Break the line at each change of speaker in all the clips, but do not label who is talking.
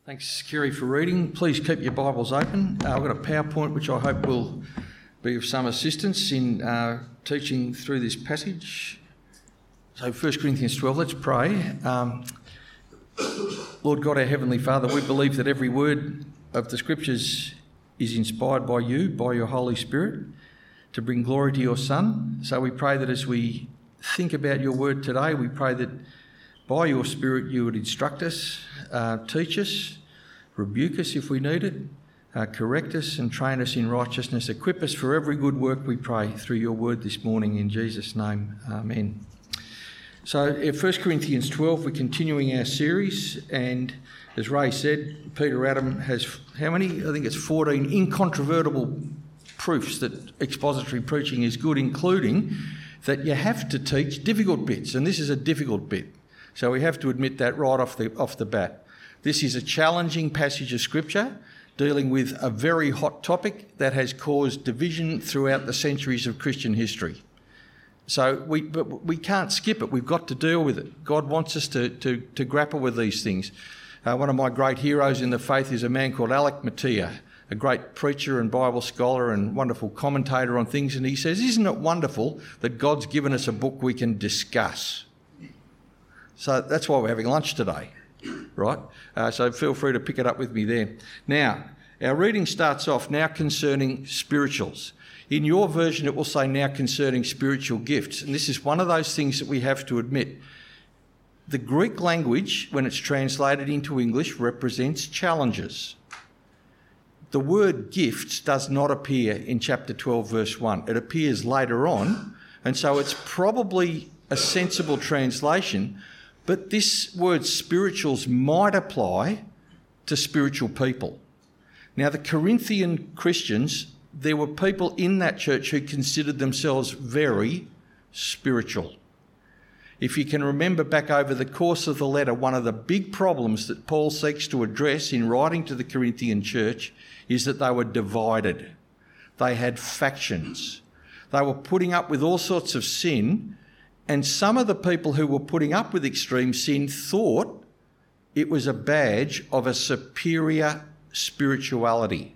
Thanks, Kerry, for reading. Please keep your Bibles open. I've got a PowerPoint which I hope will be of some assistance in teaching through this passage. So 1 Corinthians 12, let's pray. Lord God, our Heavenly Father, we believe that every word of the Scriptures is inspired by you, by your Holy Spirit, to bring glory to your Son. So we pray that as we think about your word today, we pray that by your Spirit you would instruct us, teach us, rebuke us if we need it, correct us and train us in righteousness, equip us for every good work, we pray, through your word this morning in Jesus' name. Amen. So in 1 Corinthians 12, we're continuing our series, and as Ray said, Peter Adam has how many? I think it's 14 incontrovertible proofs that expository preaching is good, including that you have to teach difficult bits, and this is a difficult bit. So we have to admit that right off the bat. This is a challenging passage of Scripture dealing with a very hot topic that has caused division throughout the centuries of Christian history. So we can't skip it. We've got to deal with it. God wants us to grapple with these things. One of my great heroes in the faith is a man called Alec Motyer, a great preacher and Bible scholar and wonderful commentator on things. And he says, isn't it wonderful that God's given us a book we can discuss? So that's why we're having lunch today, right? So feel free to pick it up with me there. Now, our reading starts off, now concerning spirituals. In your version, it will say now concerning spiritual gifts. And this is one of those things that we have to admit. The Greek language, when it's translated into English, represents challenges. The word gifts does not appear in chapter 12, verse 1. It appears later on, and so it's probably a sensible translation. But this word spirituals might apply to spiritual people. Now, the Corinthian Christians, there were people in that church who considered themselves very spiritual. If you can remember back over the course of the letter, one of the big problems that Paul seeks to address in writing to the Corinthian church is that they were divided. They had factions. They were putting up with all sorts of sin. And some of the people who were putting up with extreme sin thought it was a badge of a superior spirituality.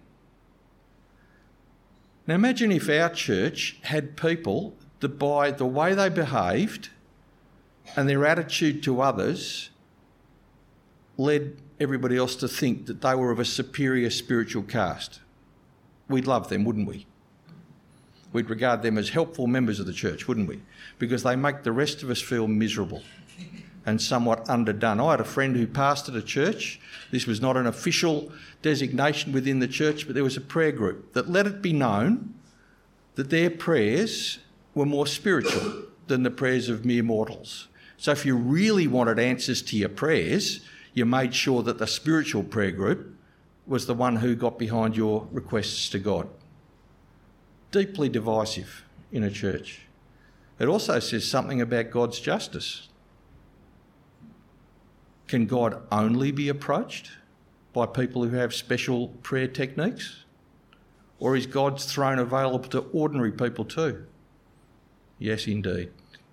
Now imagine if our church had people that by the way they behaved and their attitude to others led everybody else to think that they were of a superior spiritual caste. We'd love them, wouldn't we? We'd regard them as helpful members of the church, wouldn't we? Because they make the rest of us feel miserable and somewhat underdone. I had a friend who pastored a church. This was not an official designation within the church, but there was a prayer group that let it be known that their prayers were more spiritual than the prayers of mere mortals. So if you really wanted answers to your prayers, you made sure that the spiritual prayer group was the one who got behind your requests to God. Deeply divisive in a church. It also says something about God's justice. Can God only be approached by people who have special prayer techniques? Or is God's throne available to ordinary people too? Yes, indeed.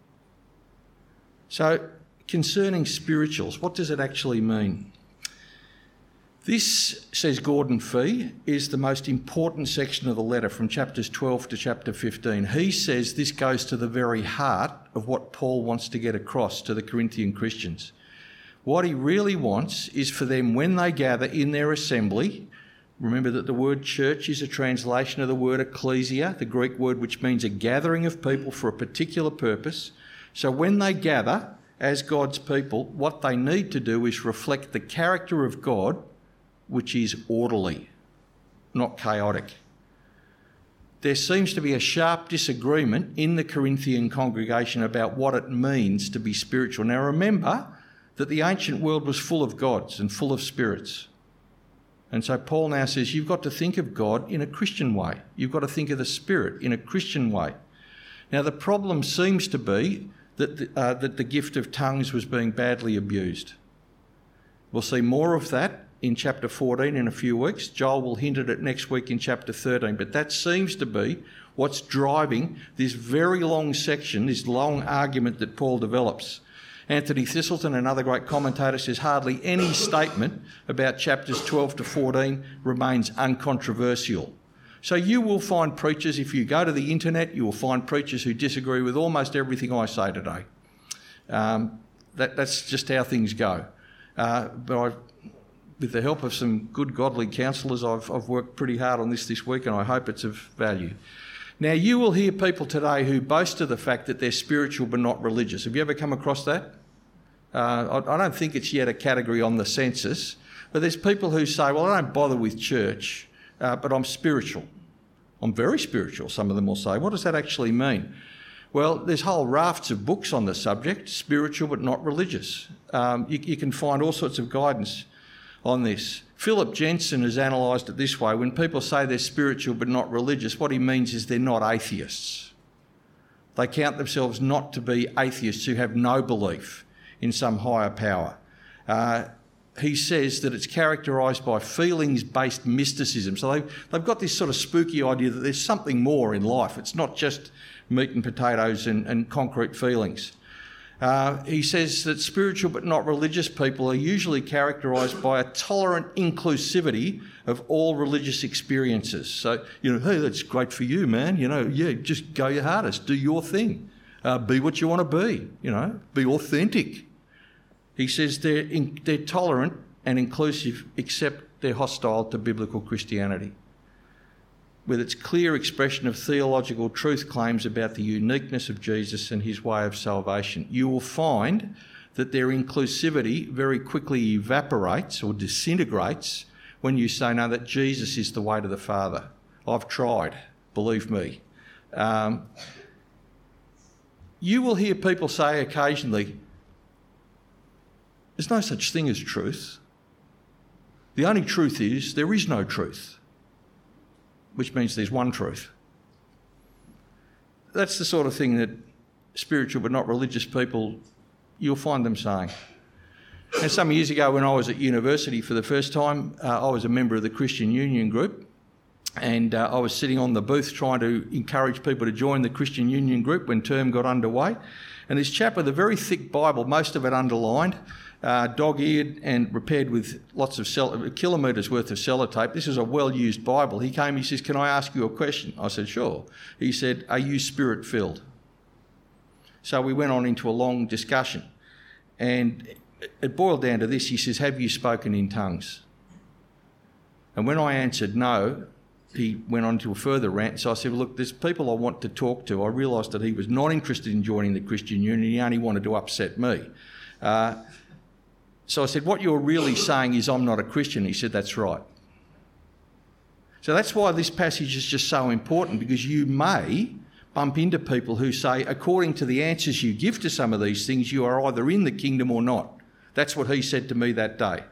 So, concerning spirituals, what does it actually mean? This, says Gordon Fee, is the most important section of the letter from chapters 12 to chapter 15. He says this goes to the very heart of what Paul wants to get across to the Corinthian Christians. What he really wants is for them, when they gather in their assembly, remember that the word church is a translation of the word ecclesia, the Greek word which means a gathering of people for a particular purpose. So when they gather as God's people, what they need to do is reflect the character of God, which is orderly, not chaotic. There seems to be a sharp disagreement in the Corinthian congregation about what it means to be spiritual. Now remember that the ancient world was full of gods and full of spirits. And so Paul now says you've got to think of God in a Christian way. You've got to think of the Spirit in a Christian way. Now the problem seems to be that the gift of tongues was being badly abused. We'll see more of that in chapter 14 in a few weeks. Joel will hint at it next week in chapter 13. But that seems to be what's driving this very long section, this long argument that Paul develops. Anthony Thistleton, another great commentator, says hardly any statement about chapters 12 to 14 remains uncontroversial. So you will find preachers, if you go to the internet, you will find preachers who disagree with almost everything I say today. That's just how things go. But with the help of some good godly counsellors, I've worked pretty hard on this week, and I hope it's of value. Now, you will hear people today who boast of the fact that they're spiritual but not religious. Have you ever come across that? I don't think it's yet a category on the census, but there's people who say, well, I don't bother with church, but I'm spiritual. I'm very spiritual, some of them will say. What does that actually mean? Well, there's whole rafts of books on the subject, spiritual but not religious. You can find all sorts of guidance on this. Philip Jensen has analysed it this way. When people say they're spiritual but not religious, what he means is they're not atheists. They count themselves not to be atheists who have no belief in some higher power. He says that it's characterised by feelings-based mysticism. So they've got this sort of spooky idea that there's something more in life. It's not just meat and potatoes and concrete feelings. He says that spiritual but not religious people are usually characterised by a tolerant inclusivity of all religious experiences. So, hey, that's great for you, man. Just go your hardest, do your thing, be what you want to be, be authentic. He says they're tolerant and inclusive, except they're hostile to biblical Christianity, with its clear expression of theological truth claims about the uniqueness of Jesus and his way of salvation. You will find that their inclusivity very quickly evaporates or disintegrates when you say, no, that Jesus is the way to the Father. I've tried, believe me. You will hear people say occasionally, there's no such thing as truth. The only truth is there is no truth, which means there's one truth. That's the sort of thing that spiritual but not religious people, you'll find them saying. And some years ago when I was at university for the first time, I was a member of the Christian Union group, and I was sitting on the booth trying to encourage people to join the Christian Union group when term got underway. And this chap with a very thick Bible, most of it underlined, dog-eared and repaired with lots of kilometres worth of sellotape. This is a well-used Bible. He came, he says, can I ask you a question? I said, sure. He said, are you spirit-filled? So we went on into a long discussion, and it boiled down to this. He says, have you spoken in tongues? And when I answered no, he went on to a further rant. So I said, look, there's people I want to talk to. I realised that he was not interested in joining the Christian Union. He only wanted to upset me. So I said, what you're really saying is I'm not a Christian. He said, that's right. So that's why this passage is just so important, because you may bump into people who say, according to the answers you give to some of these things, you are either in the kingdom or not. That's what he said to me that day.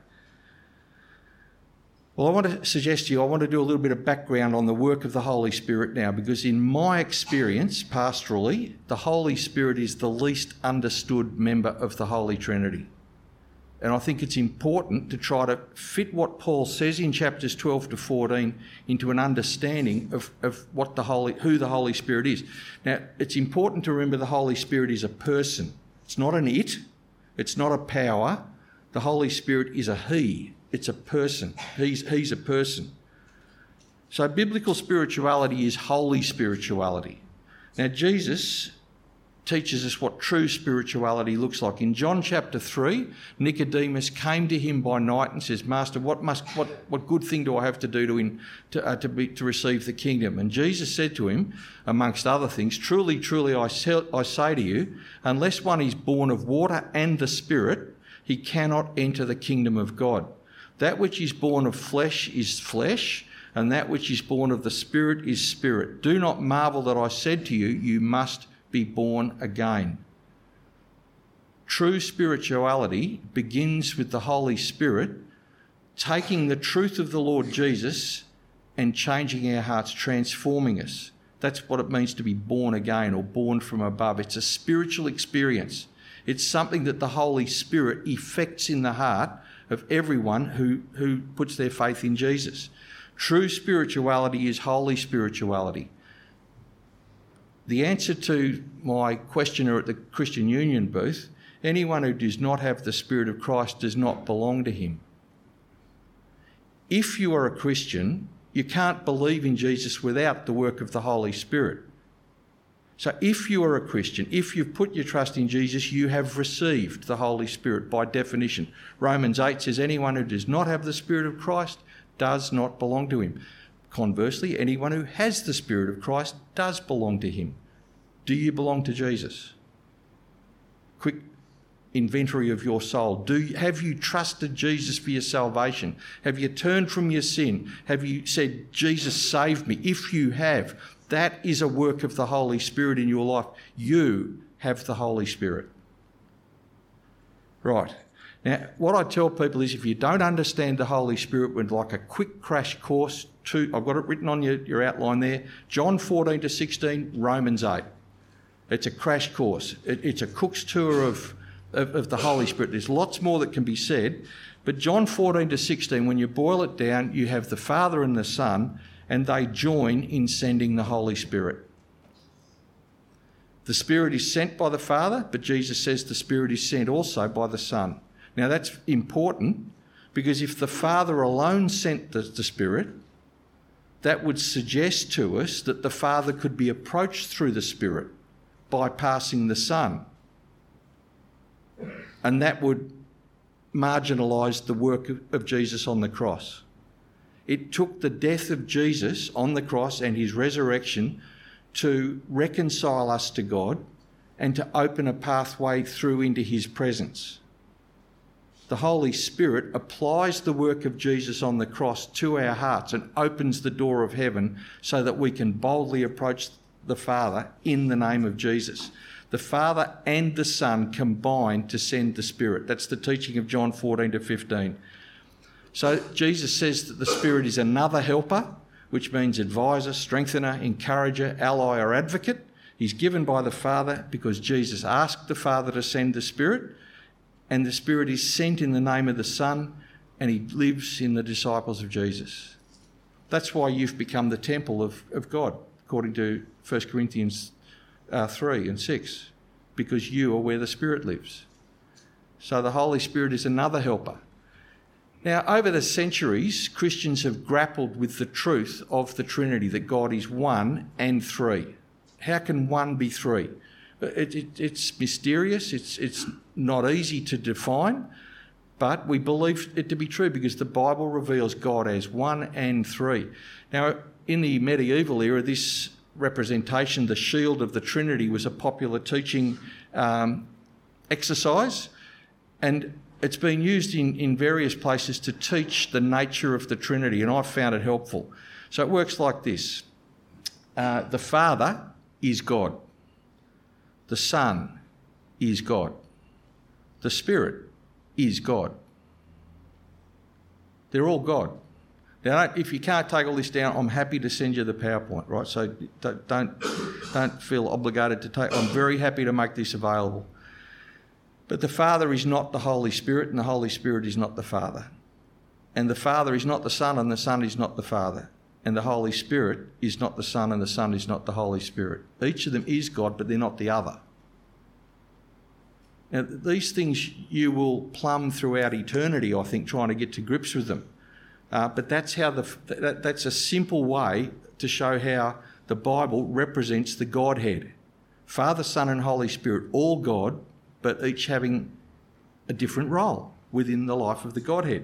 Well, I want to suggest to you, I want to do a little bit of background on the work of the Holy Spirit now, because in my experience, pastorally, the Holy Spirit is the least understood member of the Holy Trinity. And I think it's important to try to fit what Paul says in chapters 12 to 14 into an understanding of what who the Holy Spirit is. Now, it's important to remember the Holy Spirit is a person. It's not an it. It's not a power. The Holy Spirit is a he. It's a person. He's a person. So biblical spirituality is holy spirituality. Now, Jesus teaches us what true spirituality looks like. In John chapter 3, Nicodemus came to him by night and says, Master, what good thing do I have to do to receive the kingdom? And Jesus said to him, amongst other things, truly, truly, I say to you, unless one is born of water and the Spirit, he cannot enter the kingdom of God. That which is born of flesh is flesh, and that which is born of the Spirit is spirit. Do not marvel that I said to you, you must be born again. True spirituality begins with the Holy Spirit taking the truth of the Lord Jesus and changing our hearts, transforming us. That's what it means to be born again or born from above. It's a spiritual experience. It's something that the Holy Spirit effects in the heart of everyone who puts their faith in Jesus. True spirituality is holy spirituality. The answer to my questioner at the Christian Union booth Anyone who does not have the Spirit of Christ does not belong to him. If you are a Christian, you can't believe in Jesus without the work of the Holy Spirit. So if you are a Christian, if you've put your trust in Jesus, you have received the Holy Spirit by definition. Romans 8 says anyone who does not have the Spirit of Christ does not belong to him. Conversely, anyone who has the Spirit of Christ does belong to him. Do you belong to Jesus? Quick inventory of your soul. Have you trusted Jesus for your salvation? Have you turned from your sin? Have you said, Jesus saved me? If you have, that is a work of the Holy Spirit in your life. You have the Holy Spirit. Right. Now, what I tell people is if you don't understand the Holy Spirit, we'd like a quick crash course to, I've got it written on your outline there, John 14 to 16, Romans 8. It's a crash course. It's a cook's tour of the Holy Spirit. There's lots more that can be said, but John 14 to 16, when you boil it down, you have the Father and the Son, and they join in sending the Holy Spirit. The Spirit is sent by the Father, but Jesus says the Spirit is sent also by the Son. Now that's important because if the Father alone sent the Spirit, that would suggest to us that the Father could be approached through the Spirit, bypassing the Son. And that would marginalise the work of Jesus on the cross. It took the death of Jesus on the cross and his resurrection to reconcile us to God and to open a pathway through into his presence. The Holy Spirit applies the work of Jesus on the cross to our hearts and opens the door of heaven so that we can boldly approach the Father in the name of Jesus. The Father and the Son combine to send the Spirit. That's the teaching of John 14 to 15. So Jesus says that the Spirit is another helper, which means advisor, strengthener, encourager, ally or advocate. He's given by the Father because Jesus asked the Father to send the Spirit, and the Spirit is sent in the name of the Son, and he lives in the disciples of Jesus. That's why you've become the temple of God, according to 1 Corinthians 3 and 6, because you are where the Spirit lives. So the Holy Spirit is another helper. Now, over the centuries, Christians have grappled with the truth of the Trinity, that God is one and three. How can one be three? It's mysterious, it's not easy to define, but we believe it to be true because the Bible reveals God as one and three. Now, in the medieval era, this representation, the shield of the Trinity, was a popular teaching exercise, and it's been used in various places to teach the nature of the Trinity, and I've found it helpful. So it works like this. The Father is God. The Son is God. The Spirit is God. They're all God. Now, if you can't take all this down, I'm happy to send you the PowerPoint, right? So don't feel obligated to take. I'm very happy to make this available. But the Father is not the Holy Spirit, and the Holy Spirit is not the Father. And the Father is not the Son, and the Son is not the Father. And the Holy Spirit is not the Son, and the Son is not the Holy Spirit. Each of them is God, but they're not the other. Now, these things you will plumb throughout eternity, I think, trying to get to grips with them. But that's how that's a simple way to show how the Bible represents the Godhead. Father, Son and Holy Spirit, all God, but each having a different role within the life of the Godhead.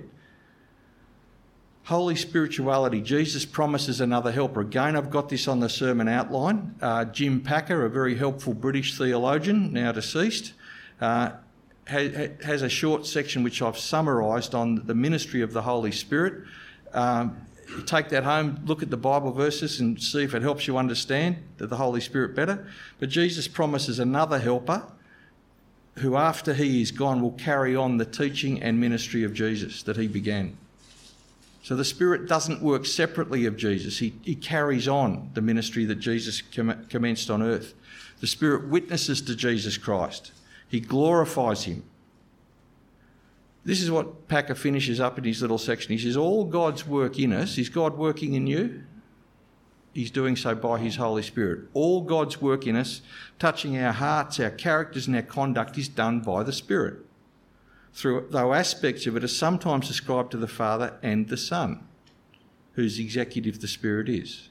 Holy spirituality. Jesus promises another helper. Again, I've got this on the sermon outline. Jim Packer, a very helpful British theologian, now deceased, has a short section which I've summarised on the ministry of the Holy Spirit. Take that home, look at the Bible verses and see if it helps you understand the Holy Spirit better. But Jesus promises another helper who, after he is gone, will carry on the teaching and ministry of Jesus that he began. So the Spirit doesn't work separately of Jesus. He carries on the ministry that Jesus commenced on earth. The Spirit witnesses to Jesus Christ. He glorifies him. This is what Packer finishes up in his little section. He says, all God's work in us, is God working in you? He's doing so by his Holy Spirit. All God's work in us, touching our hearts, our characters and our conduct, is done by the Spirit. Though aspects of it are sometimes ascribed to the Father and the Son, whose executive the Spirit is.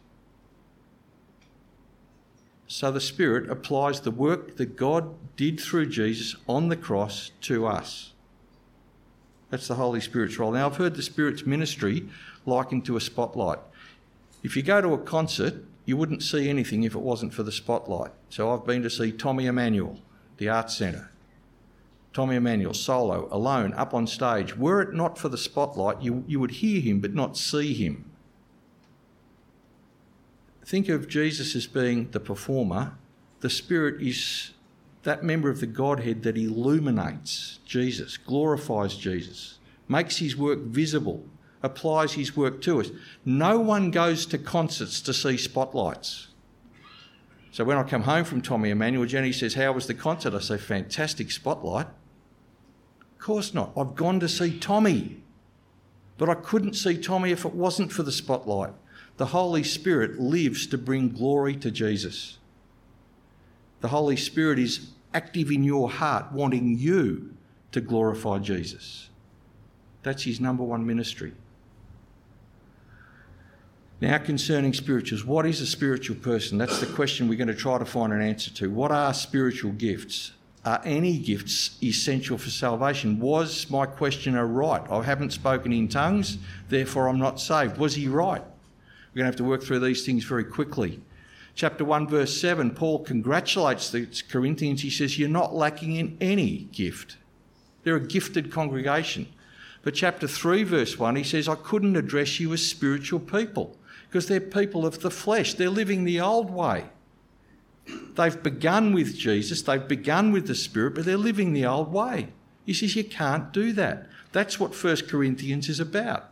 So the Spirit applies the work that God did through Jesus on the cross to us. That's the Holy Spirit's role. Now, I've heard the Spirit's ministry likened to a spotlight. If you go to a concert, you wouldn't see anything if it wasn't for the spotlight. So I've been to see Tommy Emmanuel, the Arts Centre. Tommy Emmanuel, solo, alone, up on stage. Were it not for the spotlight, you would hear him but not see him. Think of Jesus as being the performer. The Spirit is that member of the Godhead that illuminates Jesus, glorifies Jesus, makes his work visible, applies his work to us. No one goes to concerts to see spotlights. So when I come home from Tommy Emmanuel, Jenny says, "How was the concert?" I say, "Fantastic spotlight." Of course not. I've gone to see Tommy. But I couldn't see Tommy if it wasn't for the spotlight. The Holy Spirit lives to bring glory to Jesus. The Holy Spirit is active in your heart, wanting you to glorify Jesus. That's his number one ministry. Now, concerning spirituals, what is a spiritual person? That's the question we're going to try to find an answer to. What are spiritual gifts? Are any gifts essential for salvation? Was my questioner right? I haven't spoken in tongues, therefore I'm not saved. Was he right? We're going to have to work through these things very quickly. Chapter 1, verse 7, Paul congratulates the Corinthians. He says, "You're not lacking in any gift." They're a gifted congregation. But chapter 3, verse 1, he says, "I couldn't address you as spiritual people because they're people of the flesh. They're living the old way. They've begun with Jesus, they've begun with the Spirit, but they're living the old way." He says, you can't do that. That's what 1 Corinthians is about.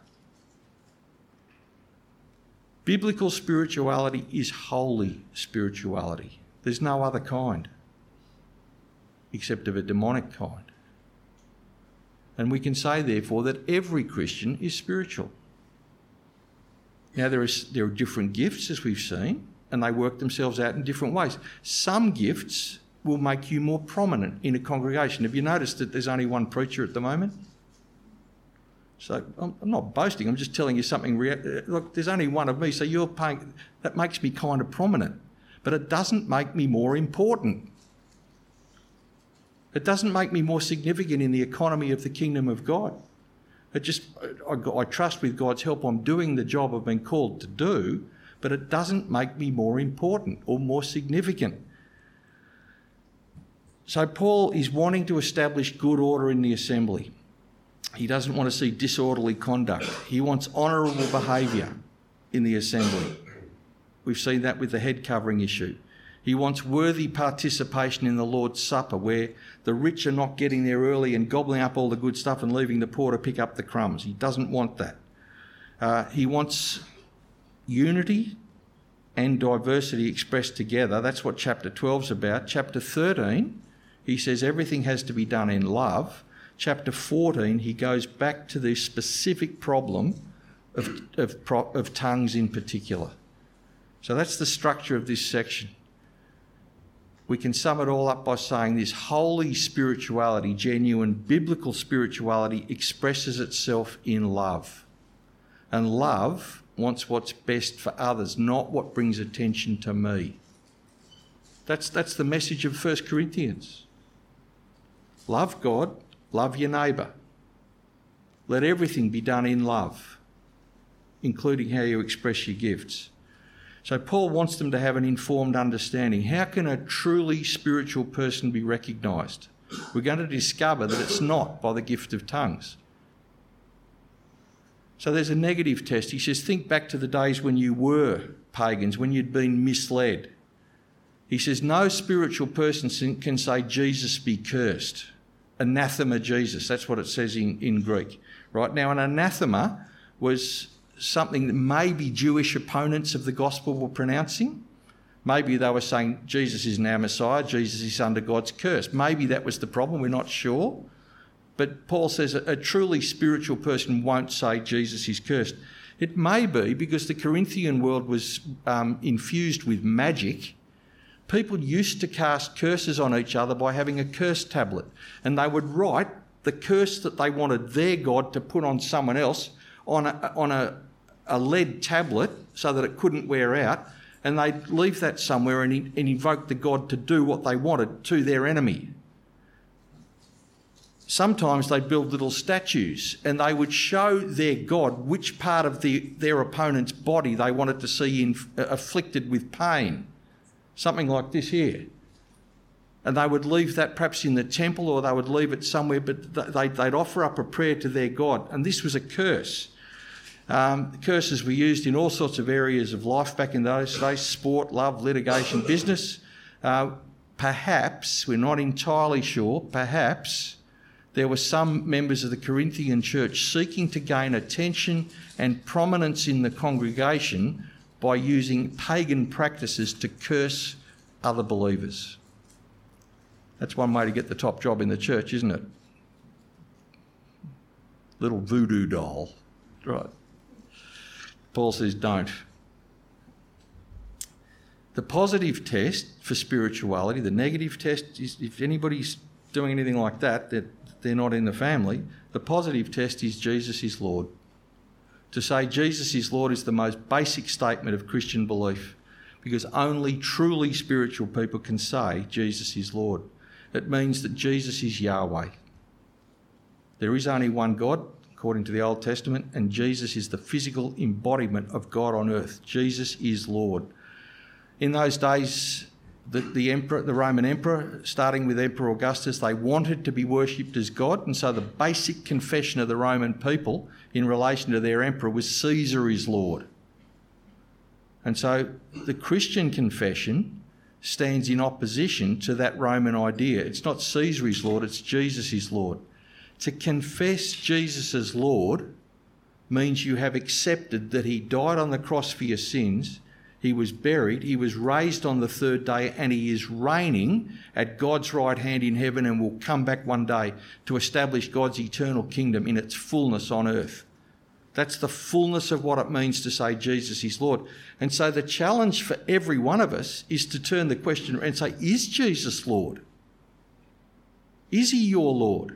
Biblical spirituality is holy spirituality. There's no other kind, except of a demonic kind. And we can say, therefore, that every Christian is spiritual. Now, there are different gifts, as we've seen, and they work themselves out in different ways. Some gifts will make you more prominent in a congregation. Have you noticed that there's only one preacher at the moment? So I'm not boasting, I'm just telling you something. Look, there's only one of me, so you're paying. That makes me kind of prominent. But it doesn't make me more important. It doesn't make me more significant in the economy of the kingdom of God. I trust with God's help I'm doing the job I've been called to do, but it doesn't make me more important or more significant. So Paul is wanting to establish good order in the assembly. He doesn't want to see disorderly conduct. He wants honourable behaviour in the assembly. We've seen that with the head covering issue. He wants worthy participation in the Lord's Supper, where the rich are not getting there early and gobbling up all the good stuff and leaving the poor to pick up the crumbs. He doesn't want that. He wants unity and diversity expressed together. That's what chapter 12 is about. Chapter 13, he says everything has to be done in love. Chapter 14, he goes back to the specific problem of tongues in particular. So that's the structure of this section. We can sum it all up by saying this holy spirituality, genuine biblical spirituality, expresses itself in love. And love wants what's best for others, not what brings attention to me. That's the message of 1 Corinthians. Love God, love your neighbour. Let everything be done in love, including how you express your gifts. So Paul wants them to have an informed understanding. How can a truly spiritual person be recognised? We're going to discover that it's not by the gift of tongues. So there's a negative test. He says, think back to the days when you were pagans, when you'd been misled. He says, no spiritual person can say, Jesus be cursed. Anathema Jesus. That's what it says in Greek. Right? Now, an anathema was something that maybe Jewish opponents of the gospel were pronouncing. Maybe they were saying, Jesus is now Messiah, Jesus is under God's curse. Maybe that was the problem, we're not sure. But Paul says a truly spiritual person won't say Jesus is cursed. It may be because the Corinthian world was infused with magic. People used to cast curses on each other by having a curse tablet, and they would write the curse that they wanted their God to put on someone else on a lead tablet so that it couldn't wear out, and they'd leave that somewhere and invoke the God to do what they wanted to their enemy. Sometimes they'd build little statues and they would show their God which part of their opponent's body they wanted to see afflicted with pain. Something like this here. And they would leave that perhaps in the temple, or they would leave it somewhere, but they'd offer up a prayer to their God. And this was a curse. Curses were used in all sorts of areas of life back in those days: sport, love, litigation, business. Perhaps, we're not entirely sure, perhaps there were some members of the Corinthian church seeking to gain attention and prominence in the congregation by using pagan practices to curse other believers. That's one way to get the top job in the church, isn't it? Little voodoo doll. Right. Paul says don't. The positive test for spirituality, the negative test is, if anybody's doing anything like that, they're not in the family. The positive test is Jesus is Lord. To say Jesus is Lord is the most basic statement of Christian belief, because only truly spiritual people can say Jesus is Lord. It means that Jesus is Yahweh. There is only one God, according to the Old Testament, and Jesus is the physical embodiment of God on earth. Jesus is Lord. In those days, the emperor, the Roman emperor, starting with Emperor Augustus, they wanted to be worshipped as God, and so the basic confession of the Roman people in relation to their emperor was Caesar is Lord. And so the Christian confession stands in opposition to that Roman idea. It's not Caesar is Lord, it's Jesus is Lord. To confess Jesus as Lord means you have accepted that he died on the cross for your sins, he was buried, he was raised on the third day, and he is reigning at God's right hand in heaven and will come back one day to establish God's eternal kingdom in its fullness on earth. That's the fullness of what it means to say Jesus is Lord. And so the challenge for every one of us is to turn the question and say, is Jesus Lord? Is he your Lord?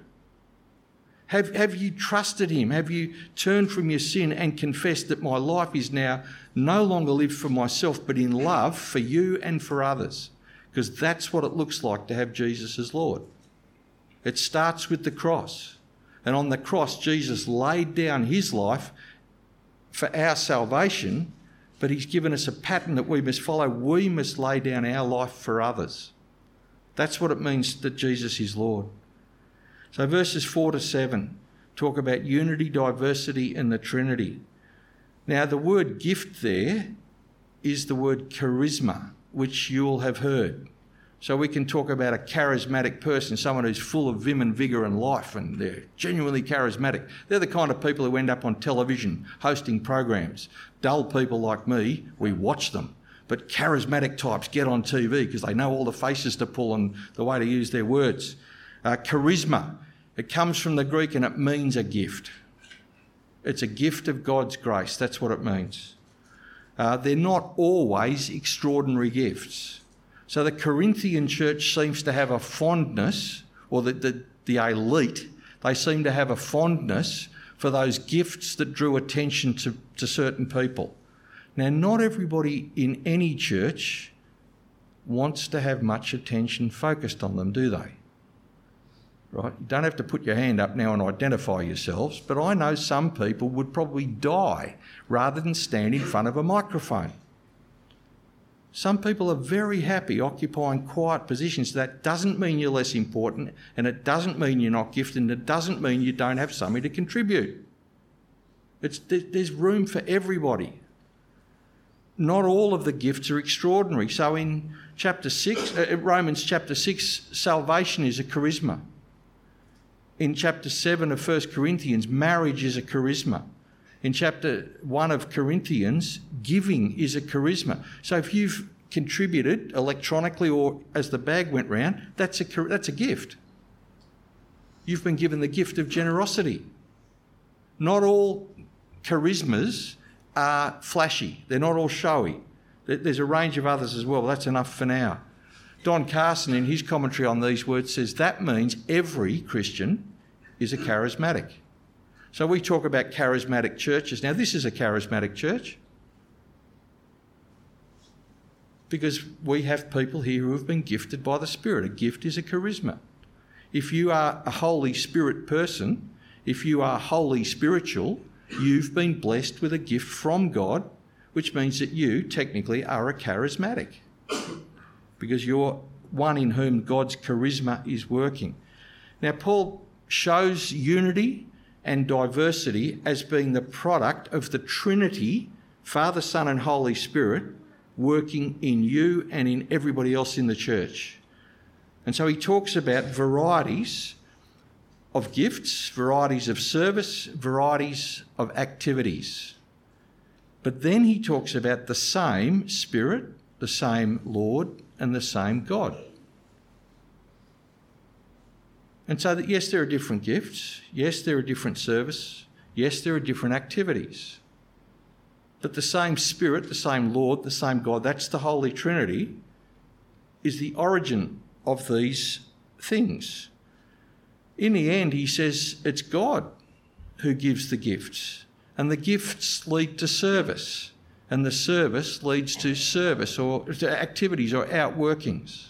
Have you trusted him? Have you turned from your sin and confessed that my life is now no longer lived for myself, but in love for you and for others? Because that's what it looks like to have Jesus as Lord. It starts with the cross. And on the cross, Jesus laid down his life for our salvation, but he's given us a pattern that we must follow. We must lay down our life for others. That's what it means that Jesus is Lord. So verses 4 to 7 talk about unity, diversity and the Trinity. Now the word gift there is the word charisma, which you'll have heard. So we can talk about a charismatic person, someone who's full of vim and vigour and life, and they're genuinely charismatic. They're the kind of people who end up on television hosting programs. Dull people like me, we watch them. But charismatic types get on TV because they know all the faces to pull and the way to use their words. Charisma, it comes from the Greek and it means a gift. It's a gift of God's grace, that's what it means. They're not always extraordinary gifts. So the Corinthian church seems to have a fondness, or the elite, they seem to have a fondness for those gifts that drew attention to certain people. Now, not everybody in any church wants to have much attention focused on them, do they? Right? You don't have to put your hand up now and identify yourselves, but I know some people would probably die rather than stand in front of a microphone. Some people are very happy occupying quiet positions. That doesn't mean you're less important, and it doesn't mean you're not gifted, and it doesn't mean you don't have something to contribute. There's room for everybody. Not all of the gifts are extraordinary. So in Romans chapter 6, salvation is a charisma. In chapter 7 of 1 Corinthians, marriage is a charisma. In chapter 1 of Corinthians, giving is a charisma. So if you've contributed electronically or as the bag went round, that's a gift. You've been given the gift of generosity. Not all charismas are flashy. They're not all showy. There's a range of others as well. That's enough for now. Don Carson, in his commentary on these words, says that means every Christian is a charismatic. So we talk about charismatic churches. Now, this is a charismatic church because we have people here who have been gifted by the Spirit. A gift is a charisma. If you are a Holy Spirit person, if you are wholly spiritual, you've been blessed with a gift from God, which means that you technically are a charismatic because you're one in whom God's charisma is working. Now, Paul shows unity and diversity as being the product of the Trinity, Father, Son and Holy Spirit, working in you and in everybody else in the church. And so he talks about varieties of gifts, varieties of service, varieties of activities. But then he talks about the same Spirit, the same Lord and the same God. And so that, yes, there are different gifts. Yes, there are different service. Yes, there are different activities. But the same Spirit, the same Lord, the same God, that's the Holy Trinity, is the origin of these things. In the end, he says it's God who gives the gifts, and the gifts lead to service, and the service leads to service or to activities or outworkings.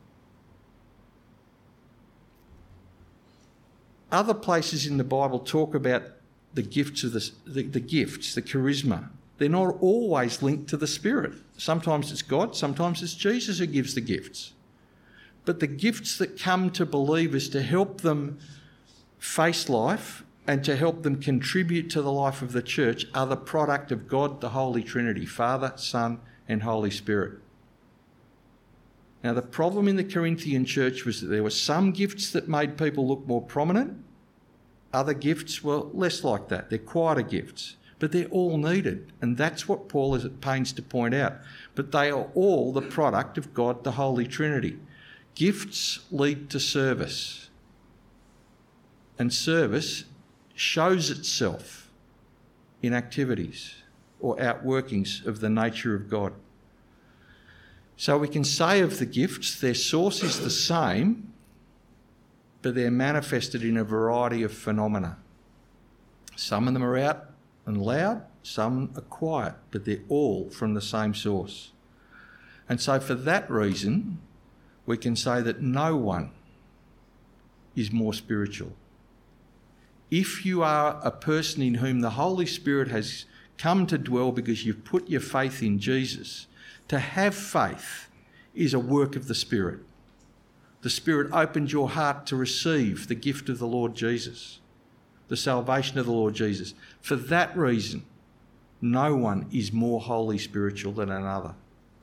Other places in the Bible talk about the gifts of the gifts, the charisma. They're not always linked to the Spirit. Sometimes it's God, sometimes it's Jesus who gives the gifts. But the gifts that come to believers to help them face life and to help them contribute to the life of the church are the product of God, the Holy Trinity, Father, Son and Holy Spirit. Now, the problem in the Corinthian church was that there were some gifts that made people look more prominent. Other gifts were less like that. They're quieter gifts. But they're all needed. And that's what Paul is at pains to point out. But they are all the product of God, the Holy Trinity. Gifts lead to service. And service shows itself in activities or outworkings of the nature of God. So we can say of the gifts, their source is the same, but they're manifested in a variety of phenomena. Some of them are out and loud, some are quiet, but they're all from the same source. And so for that reason, we can say that no one is more spiritual. If you are a person in whom the Holy Spirit has come to dwell because you've put your faith in Jesus, to have faith is a work of the Spirit. The Spirit opened your heart to receive the gift of the Lord Jesus, the salvation of the Lord Jesus. For that reason, no one is more wholly spiritual than another.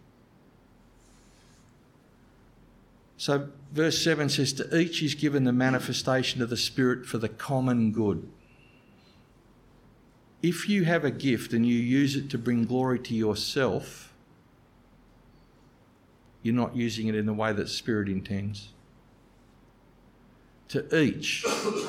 So verse 7 says, to each is given the manifestation of the Spirit for the common good. If you have a gift and you use it to bring glory to yourself, you're not using it in the way that the Spirit intends. To each,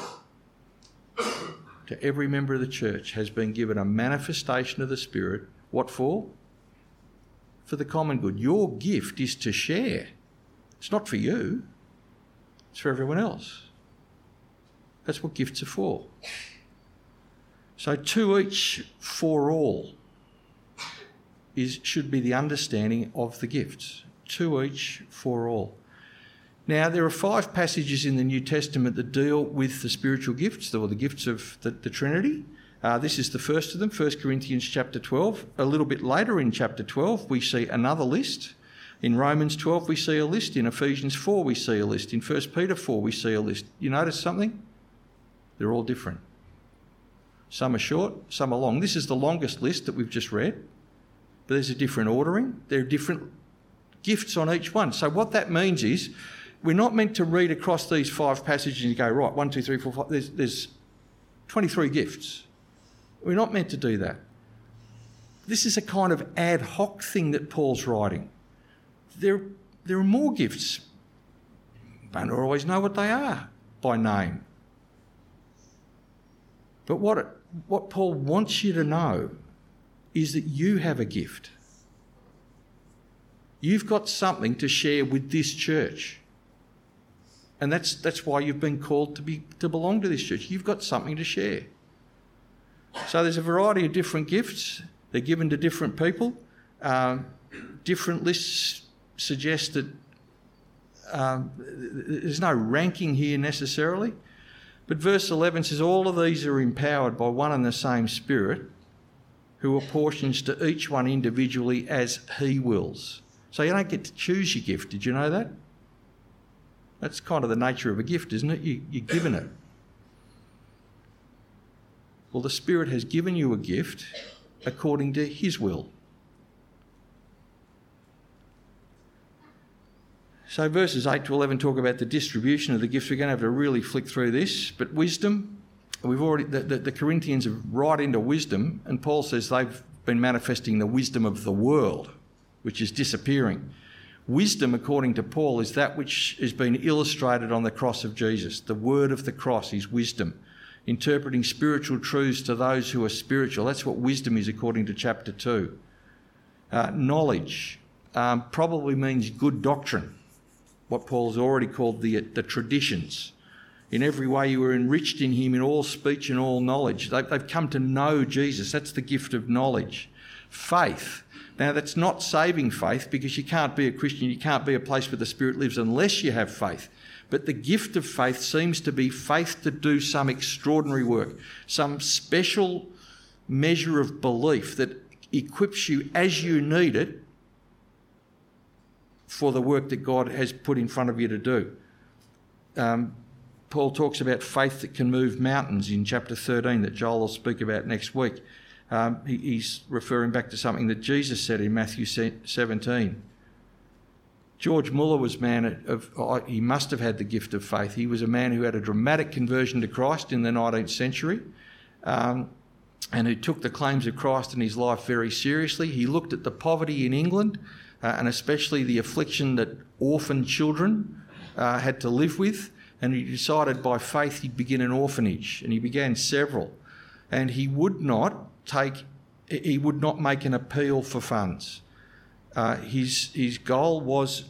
to every member of the church has been given a manifestation of the Spirit. What for? For the common good. Your gift is to share. It's not for you. It's for everyone else. That's what gifts are for. So to each, for all, should be the understanding of the gifts. To each, for all. Now, there are 5 passages in the New Testament that deal with the spiritual gifts, or the gifts of the Trinity. This is the first of them, 1 Corinthians chapter 12. A little bit later in chapter 12, we see another list. In Romans 12, we see a list. In Ephesians 4, we see a list. In 1 Peter 4, we see a list. You notice something? They're all different. Some are short, some are long. This is the longest list that we've just read, but there's a different ordering. There are different gifts on each one. So what that means is we're not meant to read across these 5 passages and go, right, 1, 2, 3, 4, 5. There's 23 gifts. We're not meant to do that. This is a kind of ad hoc thing that Paul's writing. There are more gifts. Don't always know what they are by name. But what Paul wants you to know is that you have a gift. You've got something to share with this church. And that's why you've been called to belong to this church. You've got something to share. So there's a variety of different gifts. They're given to different people. Different lists suggest that there's no ranking here necessarily. But verse 11 says, all of these are empowered by one and the same Spirit, who apportions to each one individually as he wills. So you don't get to choose your gift. Did you know that? That's kind of the nature of a gift, isn't it? You're given it. Well, the Spirit has given you a gift according to his will. So verses 8 to 11 talk about the distribution of the gifts. We're going to have to really flick through this. But wisdom, the Corinthians are right into wisdom, and Paul says they've been manifesting the wisdom of the world, which is disappearing. Wisdom, according to Paul, is that which has been illustrated on the cross of Jesus. The word of the cross is wisdom. Interpreting spiritual truths to those who are spiritual. That's what wisdom is, according to chapter 2. Knowledge probably means good doctrine, what Paul's already called the traditions. In every way you were enriched in him in all speech and all knowledge. They've come to know Jesus. That's the gift of knowledge. Faith. Now, that's not saving faith, because you can't be a Christian, you can't be a place where the Spirit lives unless you have faith. But the gift of faith seems to be faith to do some extraordinary work, some special measure of belief that equips you as you need it for the work that God has put in front of you to do. Paul talks about faith that can move mountains in chapter 13 that Joel will speak about next week. He's referring back to something that Jesus said in Matthew 17. George Muller was he must have had the gift of faith. He was a man who had a dramatic conversion to Christ in the 19th century and who took the claims of Christ in his life very seriously. He looked at the poverty in England and especially the affliction that orphan children had to live with, and he decided by faith he'd begin an orphanage, and he began several. And he would not make an appeal for funds. His goal was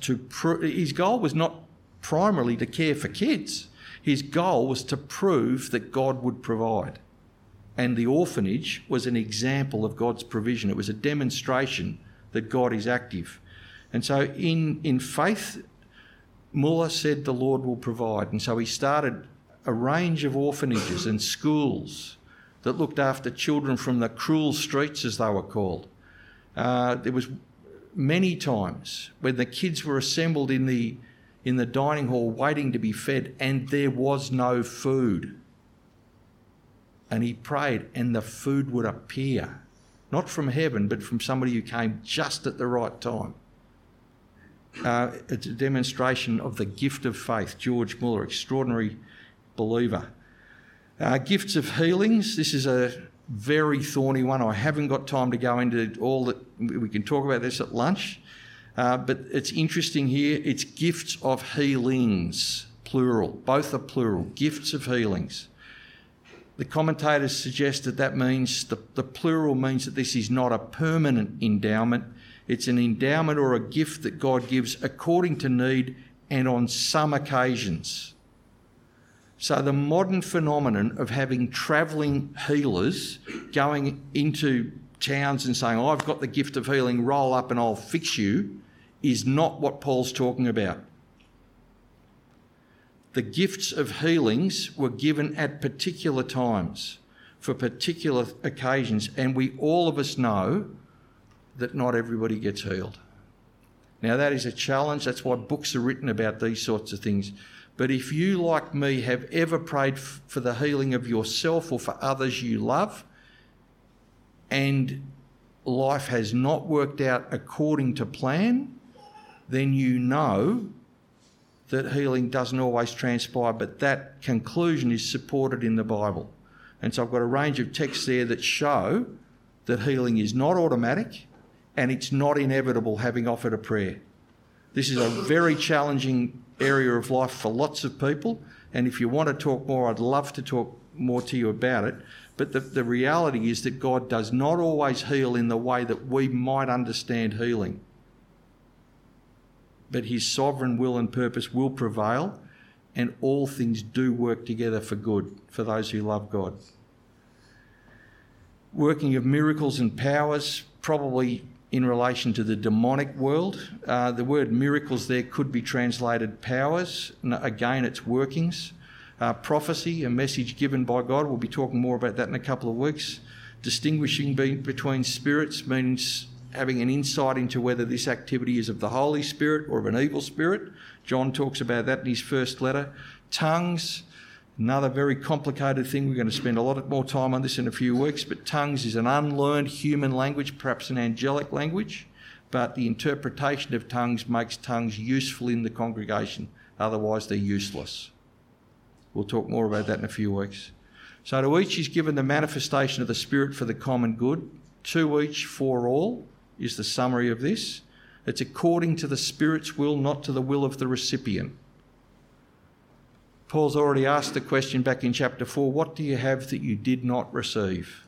not primarily to care for kids. His goal was to prove that God would provide. And the orphanage was an example of God's provision. It was a demonstration that God is active. And so in faith, Muller said the Lord will provide. And so he started a range of orphanages and schools that looked after children from the cruel streets, as they were called. There was many times when the kids were assembled in the dining hall waiting to be fed, and there was no food. And he prayed, and the food would appear, not from heaven, but from somebody who came just at the right time. It's a demonstration of the gift of faith. George Muller, extraordinary believer. Gifts of healings. This is a very thorny one. I haven't got time to go into all that. We can talk about this at lunch. But it's interesting here. It's gifts of healings, plural. Both are plural. Gifts of healings. The commentators suggest that means the plural means that this is not a permanent endowment. It's an endowment or a gift that God gives according to need and on some occasions. So the modern phenomenon of having travelling healers going into towns and saying, I've got the gift of healing, roll up and I'll fix you, is not what Paul's talking about. The gifts of healings were given at particular times for particular occasions, and all of us know that not everybody gets healed. Now that is a challenge. That's why books are written about these sorts of things. But if you, like me, have ever prayed for the healing of yourself or for others you love, and life has not worked out according to plan, then you know that healing doesn't always transpire, but that conclusion is supported in the Bible. And so I've got a range of texts there that show that healing is not automatic and it's not inevitable, having offered a prayer. This is a very challenging area of life for lots of people, and if you want to talk more, I'd love to talk more to you about it. But the reality is that God does not always heal in the way that we might understand healing. But his sovereign will and purpose will prevail, and all things do work together for good for those who love God. Working of miracles and powers, probably in relation to the demonic world. The word miracles there could be translated powers. Again, it's workings. Prophecy, a message given by God. We'll be talking more about that in a couple of weeks. Distinguishing between spirits means having an insight into whether this activity is of the Holy Spirit or of an evil spirit. John talks about that in his first letter. Tongues, another very complicated thing. We're going to spend a lot more time on this in a few weeks, but tongues is an unlearned human language, perhaps an angelic language, but the interpretation of tongues makes tongues useful in the congregation. Otherwise, they're useless. We'll talk more about that in a few weeks. So to each is given the manifestation of the Spirit for the common good. To each, for all, is the summary of this. It's according to the Spirit's will, not to the will of the recipient. Paul's already asked the question back in chapter 4, what do you have that you did not receive?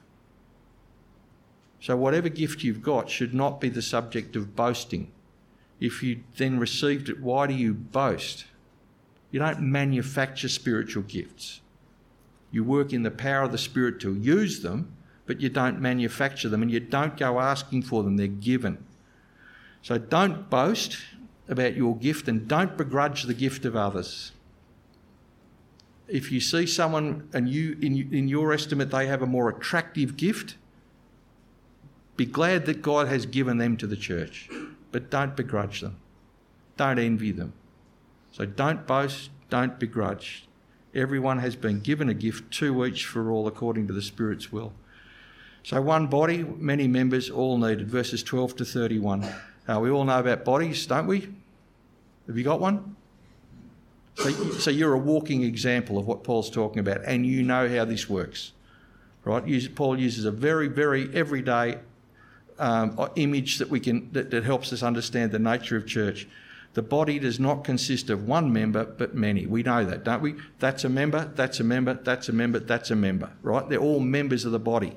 So whatever gift you've got should not be the subject of boasting. If you then received it, why do you boast? You don't manufacture spiritual gifts. You work in the power of the Spirit to use them, but you don't manufacture them and you don't go asking for them. They're given. So don't boast about your gift and don't begrudge the gift of others. If you see someone and you, in your estimate, they have a more attractive gift, be glad that God has given them to the church, but don't begrudge them. Don't envy them. So don't boast, don't begrudge. Everyone has been given a gift, to each for all according to the Spirit's will. So one body, many members, all needed. Verses 12 to 31. We all know about bodies, don't we? Have you got one? So you're a walking example of what Paul's talking about, and you know how this works, right? Paul uses a very, very everyday image that helps us understand the nature of church. The body does not consist of one member, but many. We know that, don't we? That's a member, that's a member, that's a member, that's a member, right? They're all members of the body.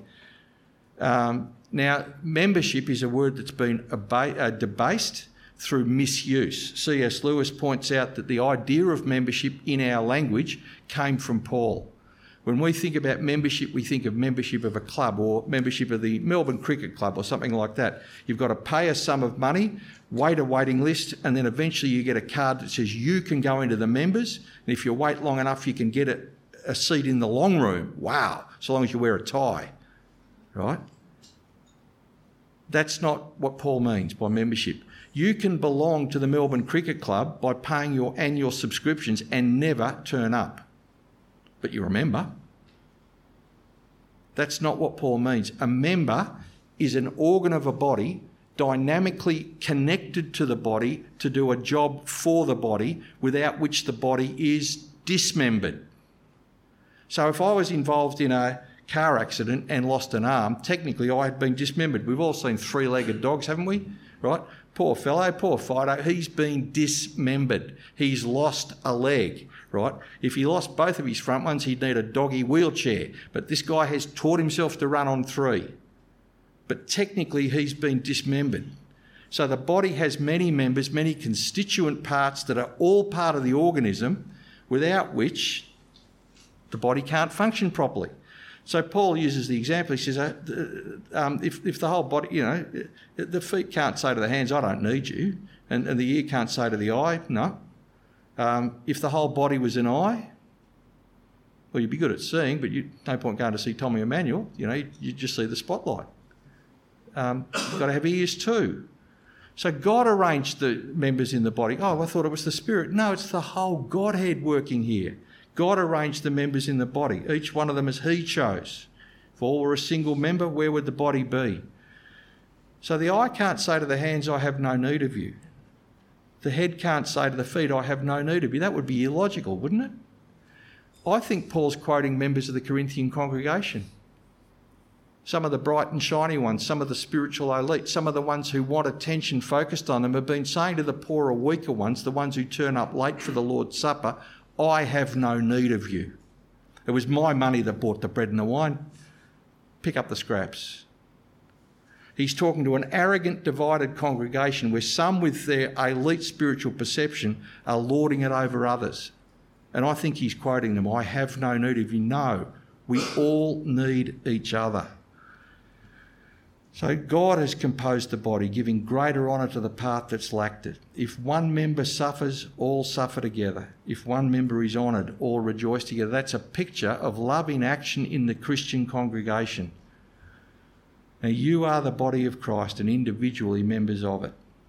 Now, membership is a word that's been debased through misuse. C.S. Lewis points out that the idea of membership in our language came from Paul. When we think about membership, we think of membership of a club or membership of the Melbourne Cricket Club or something like that. You've got to pay a sum of money, wait a waiting list, and then eventually you get a card that says you can go into the members, and if you wait long enough, you can get a seat in the long room. Wow, so long as you wear a tie, right? That's not what Paul means by membership. You can belong to the Melbourne Cricket Club by paying your annual subscriptions and never turn up. But you remember. That's not what Paul means. A member is an organ of a body dynamically connected to the body to do a job for the body, without which the body is dismembered. So if I was involved in a car accident and lost an arm, technically I had been dismembered. We've all seen three-legged dogs, haven't we? Right? Poor fellow, poor Fido, he's been dismembered. He's lost a leg, right? If he lost both of his front ones, he'd need a doggy wheelchair. But this guy has taught himself to run on three. But technically he's been dismembered. So the body has many members, many constituent parts that are all part of the organism, without which the body can't function properly. So Paul uses the example. He says, if the whole body, the feet can't say to the hands, I don't need you, and the ear can't say to the eye, no. If the whole body was an eye, well, you'd be good at seeing, but no point going to see Tommy Emmanuel. You just see the spotlight. You've got to have ears too. So God arranged the members in the body. Oh, I thought it was the Spirit. No, it's the whole Godhead working here. God arranged the members in the body, each one of them as he chose. If all were a single member, where would the body be? So the eye can't say to the hands, I have no need of you. The head can't say to the feet, I have no need of you. That would be illogical, wouldn't it? I think Paul's quoting members of the Corinthian congregation. Some of the bright and shiny ones, some of the spiritual elite, some of the ones who want attention focused on them have been saying to the poorer, weaker ones, the ones who turn up late for the Lord's Supper, I have no need of you. It was my money that bought the bread and the wine. Pick up the scraps. He's talking to an arrogant, divided congregation where some with their elite spiritual perception are lording it over others. And I think he's quoting them, I have no need of you. No, we all need each other. So God has composed the body, giving greater honour to the part that's lacked it. If one member suffers, all suffer together. If one member is honoured, all rejoice together. That's a picture of love in action in the Christian congregation. Now you are the body of Christ and individually members of it.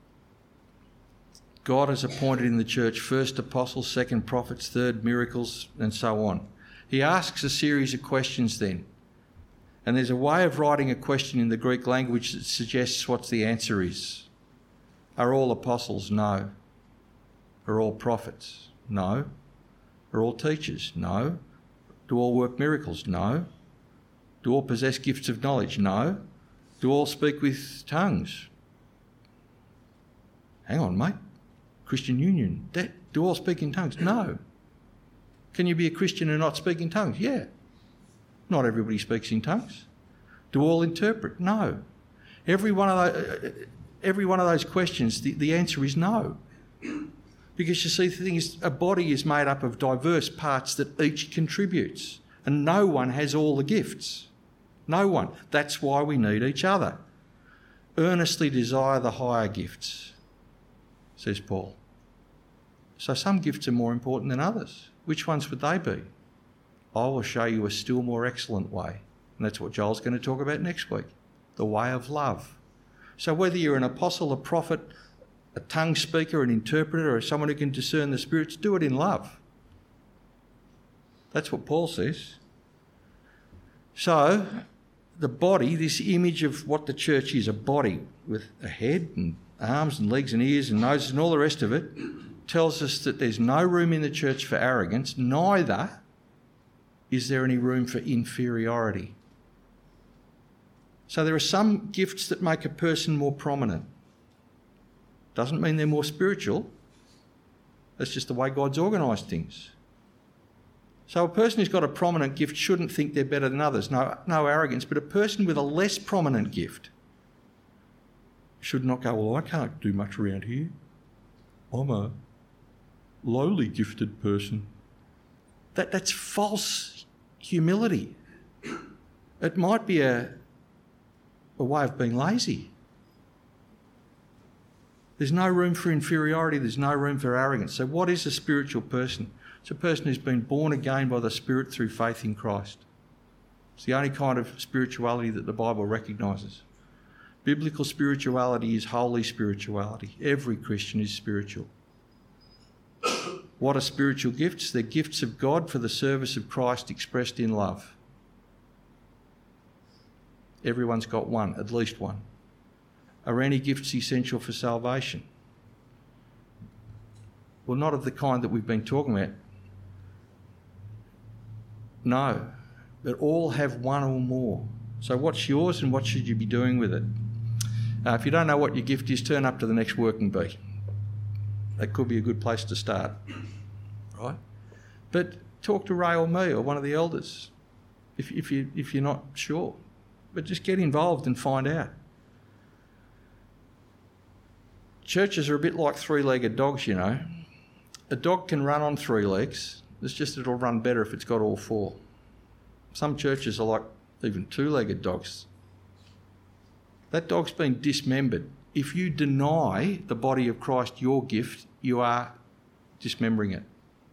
God has appointed in the church first apostles, second prophets, third miracles, and so on. He asks a series of questions then. And there's a way of writing a question in the Greek language that suggests what the answer is. Are all apostles? No. Are all prophets? No. Are all teachers? No. Do all work miracles? No. Do all possess gifts of knowledge? No. Do all speak with tongues? Hang on, mate. Christian Union. Do all speak in tongues? No. Can you be a Christian and not speak in tongues? Yeah. Not everybody speaks in tongues. Do all interpret? No. Every one of those questions, the answer is no. Because you see, the thing is, a body is made up of diverse parts that each contributes, and no one has all the gifts. No one. That's why we need each other. Earnestly desire the higher gifts, says Paul. So some gifts are more important than others. Which ones would they be? I will show you a still more excellent way. And that's what Joel's going to talk about next week. The way of love. So whether you're an apostle, a prophet, a tongue speaker, an interpreter, or someone who can discern the spirits, do it in love. That's what Paul says. So the body, this image of what the church is, a body with a head and arms and legs and ears and noses and all the rest of it, tells us that there's no room in the church for arrogance, neither is there any room for inferiority. So there are some gifts that make a person more prominent. Doesn't mean they're more spiritual. That's just the way God's organised things. So a person who's got a prominent gift shouldn't think they're better than others. No arrogance. But a person with a less prominent gift should not go, well, I can't do much around here. I'm a lowly gifted person. That's false humility. It might be a way of being lazy. There's no room for inferiority. There's no room for arrogance. So what is a spiritual person? It's a person who's been born again by the Spirit through faith in Christ. It's the only kind of spirituality that the Bible recognises. Biblical spirituality is holy spirituality. Every Christian is spiritual. What are spiritual gifts? They're gifts of God for the service of Christ expressed in love. Everyone's got one, at least one. Are any gifts essential for salvation? Well, not of the kind that we've been talking about. No, but all have one or more. So what's yours and what should you be doing with it? If you don't know what your gift is, turn up to the next working bee. That could be a good place to start, right? But talk to Ray or me or one of the elders if you're not sure. But just get involved and find out. Churches are a bit like three-legged dogs, you know. A dog can run on three legs. It's just it'll run better if it's got all four. Some churches are like even two-legged dogs. That dog's been dismembered. If you deny the body of Christ your gift, you are dismembering it.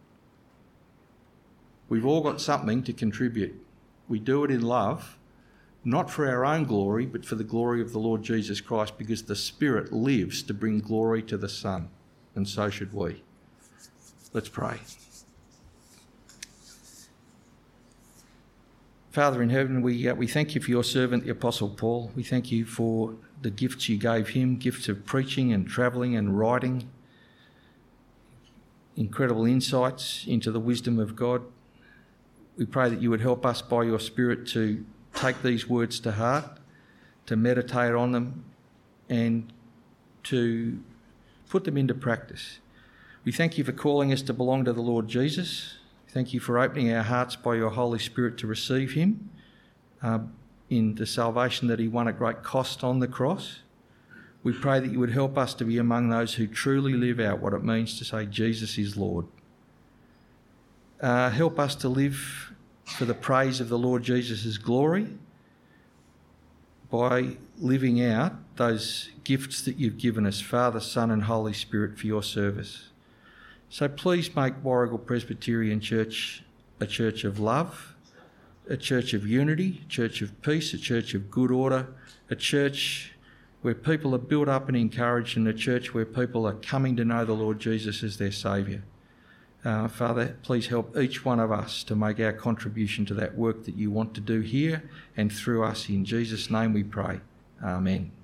We've all got something to contribute. We do it in love, not for our own glory, but for the glory of the Lord Jesus Christ, because the Spirit lives to bring glory to the Son, and so should we. Let's pray. Father in heaven, we thank you for your servant, the Apostle Paul. We thank you for the gifts you gave him, gifts of preaching and travelling and writing, incredible insights into the wisdom of God. We pray that you would help us by your Spirit to take these words to heart, to meditate on them and to put them into practice. We thank you for calling us to belong to the Lord Jesus. Thank you for opening our hearts by your Holy Spirit to receive him in the salvation that he won at great cost on the cross. We pray that you would help us to be among those who truly live out what it means to say Jesus is Lord. Help us to live for the praise of the Lord Jesus' glory by living out those gifts that you've given us, Father, Son and Holy Spirit, for your service. So please make Warrigal Presbyterian Church a church of love, a church of unity, a church of peace, a church of good order, a church where people are built up and encouraged, and a church where people are coming to know the Lord Jesus as their Saviour. Father, please help each one of us to make our contribution to that work that you want to do here and through us. In Jesus' name we pray. Amen.